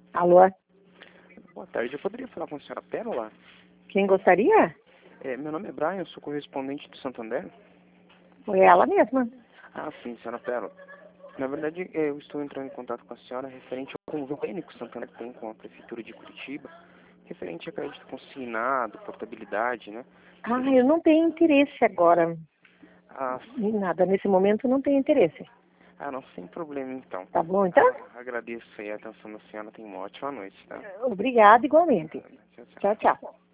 Alô? Boa tarde, eu poderia falar com a senhora Pérola? Quem gostaria? Meu nome é Brian, eu sou correspondente do Santander. Foi ela mesma. Ah, sim, senhora Pérola. Na verdade, eu estou entrando em contato com a senhora referente ao convênio que o Santander tem com a Prefeitura de Curitiba, referente a crédito consignado, portabilidade, né? Ah, eu não tenho interesse agora. Ah, Em nada, nesse momento não tenho interesse. não, sem problema então. Tá bom, então? Agradeço aí a atenção da senhora, tenha uma ótima noite, tá? Obrigada igualmente. Tchau, tchau. Tchau, tchau.